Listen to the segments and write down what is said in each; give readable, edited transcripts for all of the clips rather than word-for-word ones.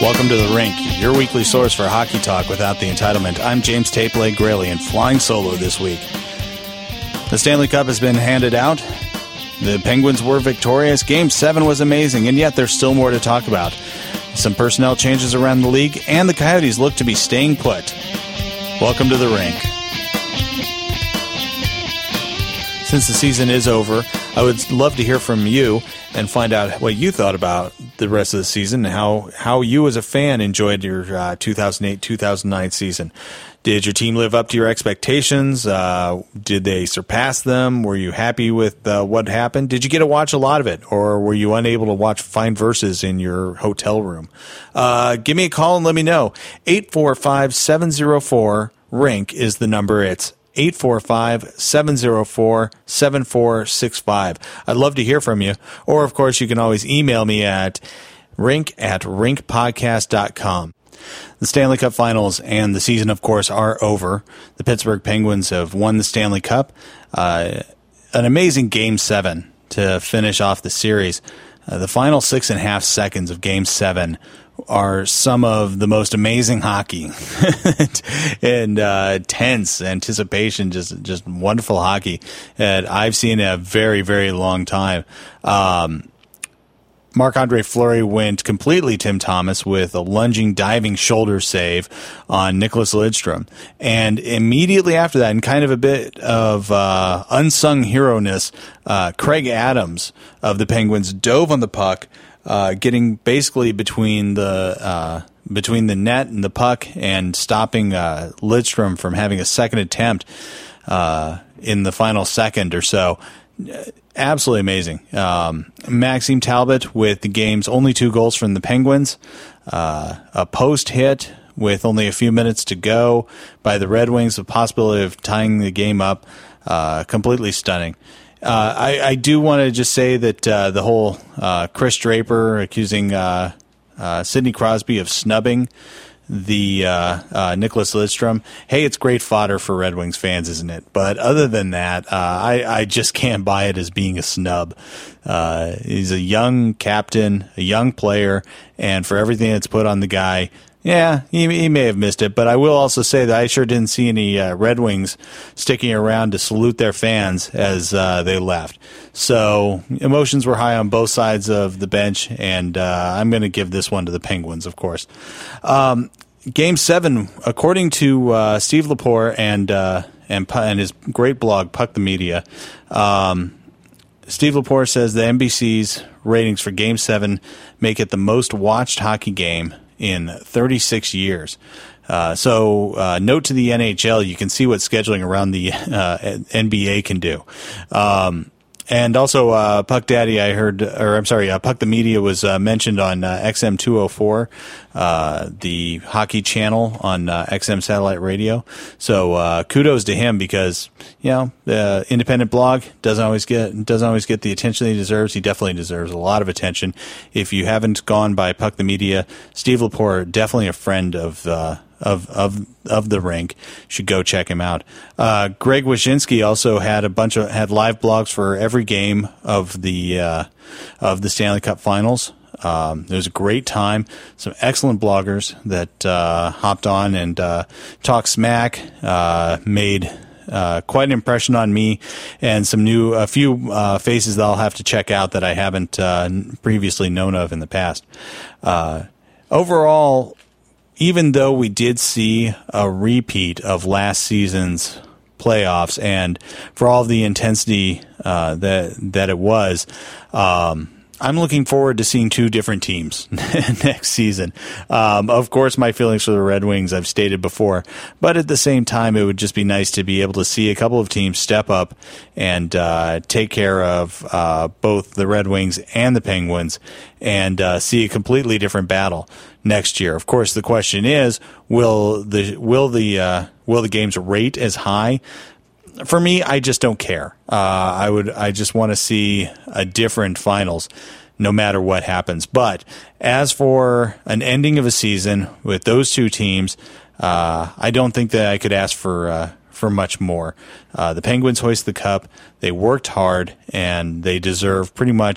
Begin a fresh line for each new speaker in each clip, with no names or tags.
Welcome to The Rink, your weekly source for hockey talk without the entitlement. I'm James Tape-Leg Graley and flying solo this week. The Stanley Cup has been handed out. The Penguins were victorious. Game 7 was amazing, and yet there's still more to talk about. Some personnel changes around the league, and the Coyotes look to be staying put. Welcome to The Rink. Since the season is over, I would love to hear from you and find out what you thought about the rest of the season and how you as a fan enjoyed your 2008-2009 season. Did your team live up to your expectations? Did they surpass them? Were you happy with what happened? Did you get to watch a lot of it, or were you unable to watch Fine Verses in your hotel room? Give me a call and let me know. 845-704-RINK is the number. It's 845-704-7465. I'd love to hear from you. Or, of course, you can always email me at rink@rinkpodcast.com. The Stanley Cup Finals and the season, of course, are over. The Pittsburgh Penguins have won the Stanley Cup. An amazing Game 7 to finish off the series. The final 6.5 seconds of Game 7 are some of the most amazing hockey and tense anticipation, just wonderful hockey that I've seen in a very, very long time. Marc-Andre Fleury went completely Tim Thomas with a lunging, diving shoulder save on Nicklas Lidstrom. And immediately after that, and kind of a bit of unsung hero-ness, Craig Adams of the Penguins dove on the puck, getting basically between the net and the puck and stopping Lidstrom from having a second attempt in the final second or so. Absolutely amazing. Maxime Talbot with the game's only 2 goals from the Penguins. A post hit with only a few minutes to go by the Red Wings, the possibility of tying the game up. Completely stunning. I do want to just say that the whole Chris Draper accusing Sidney Crosby of snubbing the Nicklas Lidstrom. Hey, it's great fodder for Red Wings fans, isn't it? But other than that, I just can't buy it as being a snub. He's a young captain, a young player, and for everything that's put on the guy, yeah, he may have missed it, but I will also say that I sure didn't see any Red Wings sticking around to salute their fans as they left. So emotions were high on both sides of the bench, and I'm going to give this one to the Penguins, of course. Game 7, according to Steve Lepore and his great blog, Puck the Media, Steve Lepore says the NBC's ratings for Game 7 make it the most watched hockey game in 36 years. So note to the NHL, you can see what scheduling around the NBA can do. And also, Puck Daddy, Puck the Media was mentioned on XM 204, the hockey channel on XM satellite radio. So kudos to him because the independent blog doesn't always get the attention he deserves. He definitely deserves a lot of attention. If you haven't gone by Puck the Media, Steve Lepore, definitely a friend of the Rink, should go check him out. Greg Wyshynski also had had live blogs for every game of the Stanley Cup Finals. It was a great time. Some excellent bloggers that hopped on and talked smack, made quite an impression on me, and a few faces that I'll have to check out that I haven't previously known of in the past. Overall, even though we did see a repeat of last season's playoffs, and for all the intensity that it was, I'm looking forward to seeing 2 different teams next season. Of course, my feelings for the Red Wings I've stated before, but at the same time, it would just be nice to be able to see a couple of teams step up and take care of both the Red Wings and the Penguins, and see a completely different battle next year. Of course, the question is, will the games rate as high? For me, I just don't care. I just want to see a different finals, no matter what happens. But as for an ending of a season with those 2 teams, I don't think that I could ask for much more. The Penguins hoist the cup. They worked hard, and they deserve pretty much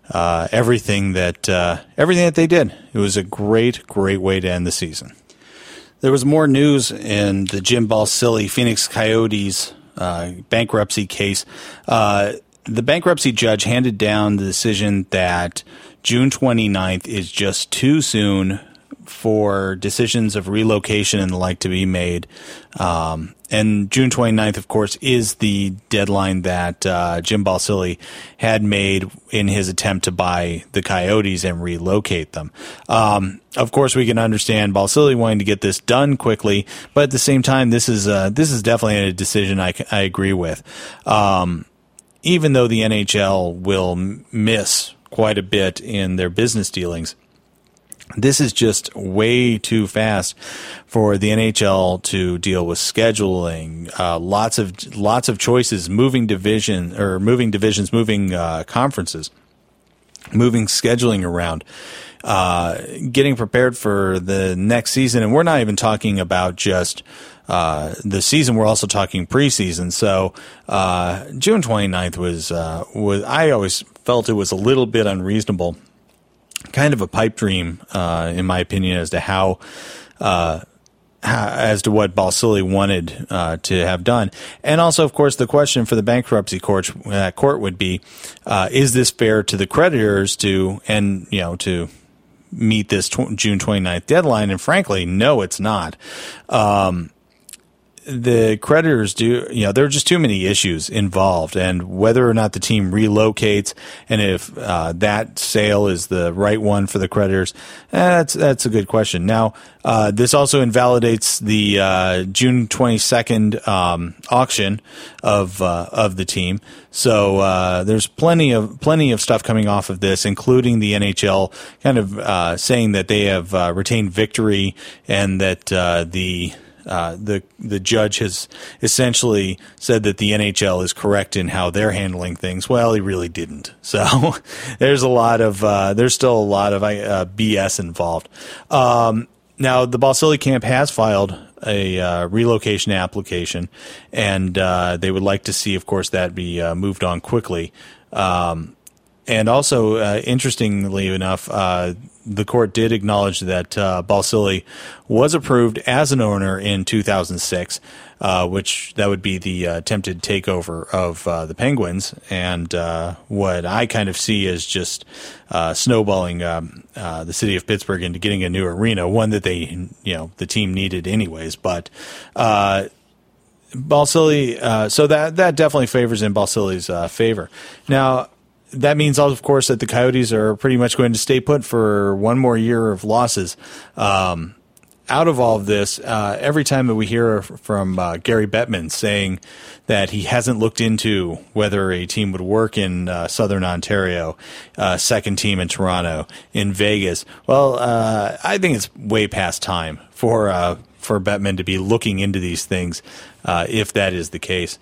everything that they did. It was a great way to end the season. There was more news in the Jim Balsillie Phoenix Coyotes bankruptcy case. The bankruptcy judge handed down the decision that June 29th is just too soon for decisions of relocation and the like to be made. And June 29th, of course, is the deadline that Jim Balsillie had made in his attempt to buy the Coyotes and relocate them. Of course, we can understand Balsillie wanting to get this done quickly, but at the same time, this is definitely a decision I agree with. Even though the NHL will miss quite a bit in their business dealings, this is just way too fast for the NHL to deal with scheduling. Lots of choices, moving divisions, moving conferences, moving scheduling around, getting prepared for the next season. And we're not even talking about just the season. We're also talking preseason. So June 29th was I always felt it was a little bit unreasonable. Kind of a pipe dream, in my opinion, as to how as to what Balsillie wanted to have done. And also, of course, the question for the bankruptcy court would be, is this fair to the creditors to meet this June 29th deadline? And frankly, no, it's not. The creditors there are just too many issues involved, and whether or not the team relocates and if that sale is the right one for the creditors, that's a good question. Now, this also invalidates the June 22nd auction of the team. So there's plenty of stuff coming off of this, including the NHL kind of saying that they have retained victory and that the judge has essentially said that the NHL is correct in how they're handling things. Well, he really didn't. So there's still a lot of BS involved. Now the Balsillie camp has filed a relocation application, and they would like to see, of course, that be moved on quickly. And also, interestingly enough, the court did acknowledge that Balsillie was approved as an owner in 2006, which that would be the attempted takeover of the Penguins, and what I kind of see as just snowballing the city of Pittsburgh into getting a new arena, one that they, the team needed anyways. But Balsillie, so that definitely favors in Balsillie's favor. Now, that means, of course, that the Coyotes are pretty much going to stay put for one more year of losses. Out of all of this, every time that we hear from Gary Bettman saying that he hasn't looked into whether a team would work in Southern Ontario, second team in Toronto, in Vegas, well, I think it's way past time for Bettman to be looking into these things, if that is the case.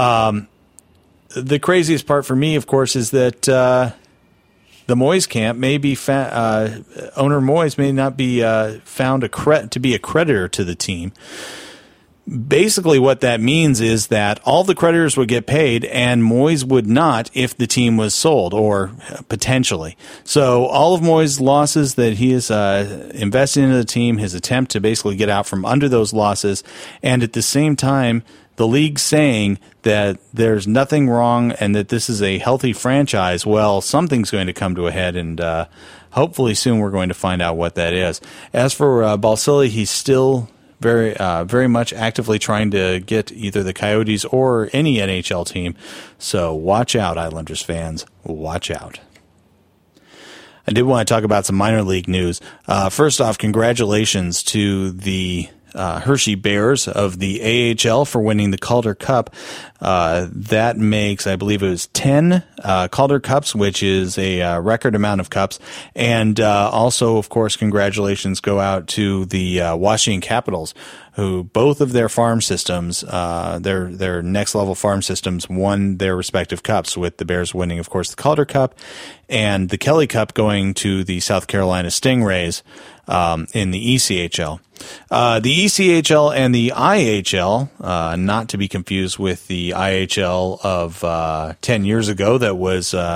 The craziest part for me, of course, is that the Moyes camp may be owner Moyes may not be found to be a creditor to the team. Basically, what that means is that all the creditors would get paid, and Moyes would not if the team was sold, or potentially. So all of Moyes' losses that he is invested into the team, his attempt to basically get out from under those losses, and at the same time, the league saying that there's nothing wrong and that this is a healthy franchise, well, something's going to come to a head, and hopefully soon we're going to find out what that is. As for Balsillie, he's still very much actively trying to get either the Coyotes or any NHL team. So watch out, Islanders fans. Watch out. I did want to talk about some minor league news. First off, congratulations to the Hershey Bears of the AHL for winning the Calder Cup. That makes, I believe it was 10 Calder Cups, which is a record amount of cups. And also, of course, congratulations go out to the Washington Capitals, who both of their farm systems, their next level farm systems, won their respective cups, with the Bears winning, of course, the Calder Cup, and the Kelly Cup going to the South Carolina Stingrays in the ECHL. The ECHL and the IHL, not to be confused with the IHL of 10 years ago that was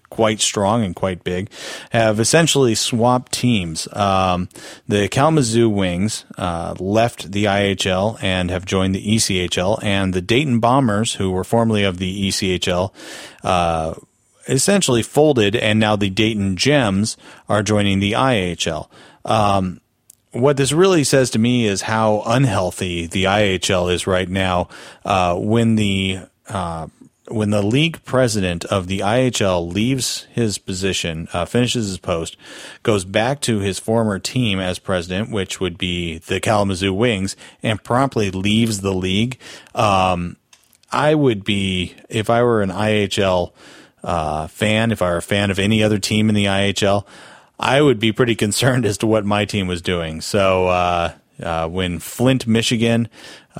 quite strong and quite big, have essentially swapped teams. The Kalamazoo Wings left the IHL and have joined the ECHL, and the Dayton Bombers, who were formerly of the ECHL, essentially folded, and now the Dayton Gems are joining the IHL. What this really says to me is how unhealthy the IHL is right now. When the league president of the IHL leaves his position, finishes his post, goes back to his former team as president, which would be the Kalamazoo Wings, and promptly leaves the league, I would be, if I were an IHL fan, if I were a fan of any other team in the IHL, I would be pretty concerned as to what my team was doing. So when Flint, Michigan,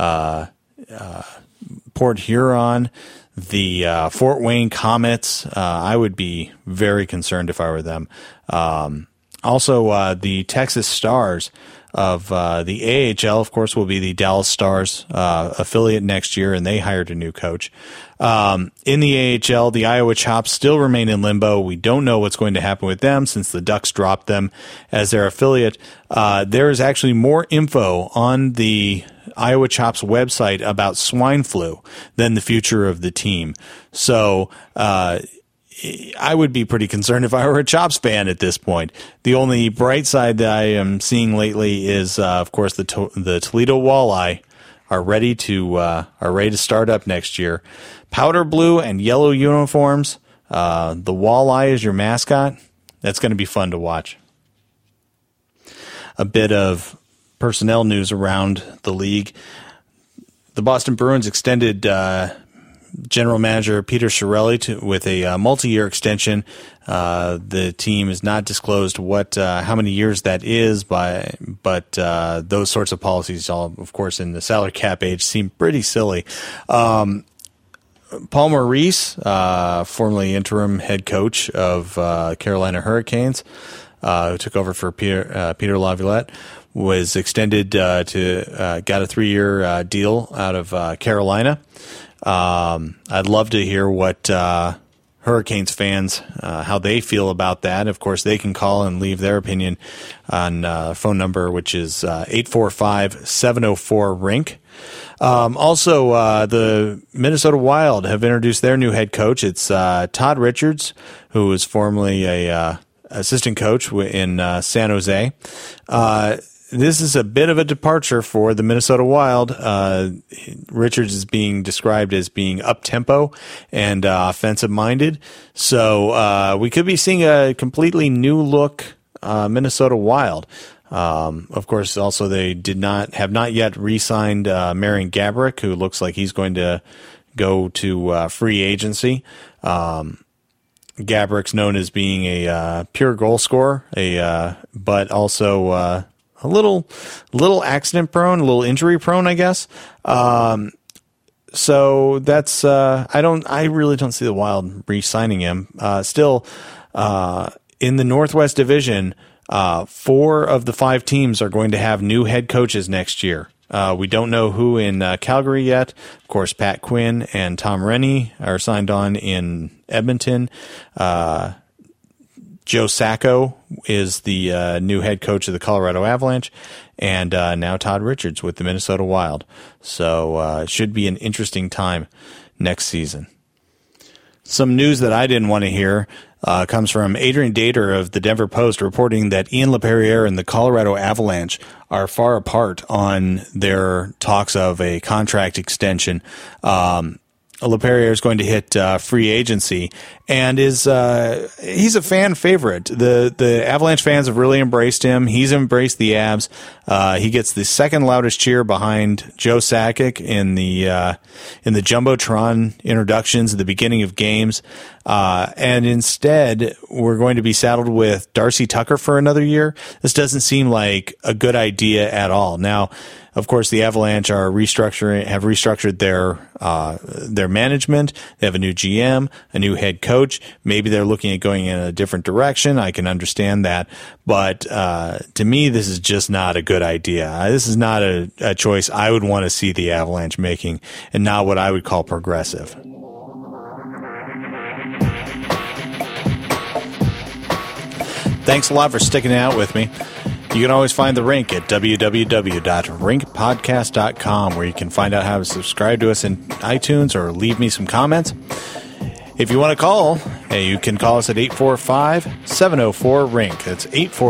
Port Huron, the Fort Wayne Comets, I would be very concerned if I were them. Also, the Texas Stars of the AHL, of course, will be the Dallas Stars affiliate next year, and they hired a new coach. In the AHL, the Iowa Chops still remain in limbo. We don't know what's going to happen with them since the Ducks dropped them as their affiliate. There is actually more info on the Iowa Chops website about swine flu than the future of the team. So, I would be pretty concerned if I were a Chops fan at this point. The only bright side that I am seeing lately is, of course, the Toledo Walleye are ready to start up next year. Powder blue and yellow uniforms. The Walleye is your mascot. That's going to be fun to watch. A bit of personnel news around the league. The Boston Bruins extended general manager Peter Chiarelli with a multi-year extension. The team has not disclosed how many years that is, but those sorts of policies, all of course in the salary cap age, seem pretty silly. Paul Maurice, formerly interim head coach of Carolina Hurricanes, who took over for Peter Laviolette, was extended got a 3-year deal out of Carolina. I'd love to hear what Hurricanes fans, how they feel about that. Of course, they can call and leave their opinion on phone number, which is 845-704-RINK. Also, the Minnesota Wild have introduced their new head coach. It's Todd Richards, who was formerly a assistant coach in San Jose. This is a bit of a departure for the Minnesota Wild. Richards is being described as being up-tempo and offensive-minded. So we could be seeing a completely new look Minnesota Wild. Of course, also they have not yet re-signed Marian Gaborik, who looks like he's going to go to free agency. Gaborik's known as being a pure goal scorer, but also a little accident prone, a little injury prone, I guess. So that's I really don't see the Wild re-signing him. Still, in the Northwest Division, 4 of the 5 teams are going to have new head coaches next year. We don't know who in Calgary yet. Of course, Pat Quinn and Tom Rennie are signed on in Edmonton. Joe Sacco is the new head coach of the Colorado Avalanche, and now Todd Richards with the Minnesota Wild. So it should be an interesting time next season. Some news that I didn't want to hear comes from Adrian Dater of the Denver Post, reporting that Ian LaPerriere and the Colorado Avalanche are far apart on their talks of a contract extension. LaPerriere is going to hit free agency, and he's a fan favorite. The Avalanche fans have really embraced him. He's embraced the Avs. He gets the second loudest cheer behind Joe Sakic in the Jumbotron introductions at the beginning of games. And instead, we're going to be saddled with Darcy Tucker for another year. This doesn't seem like a good idea at all. Now, of course, the Avalanche have restructured their management. They have a new GM, a new head coach. Maybe they're looking at going in a different direction. I can understand that. But to me, this is just not a good idea. This is not a choice I would want to see the Avalanche making, and not what I would call progressive. Thanks a lot for sticking out with me. You can always find The Rink at www.rinkpodcast.com, where you can find out how to subscribe to us in iTunes or leave me some comments. If you want to call, you can call us at 845-704-RINK. That's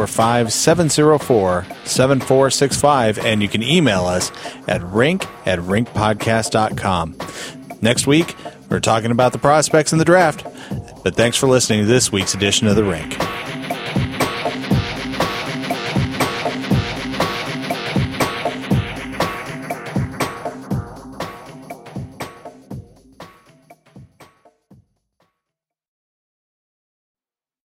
845-704-7465, and you can email us at rink@rinkpodcast.com. Next week, we're talking about the prospects in the draft. But thanks for listening to this week's edition of The Rink.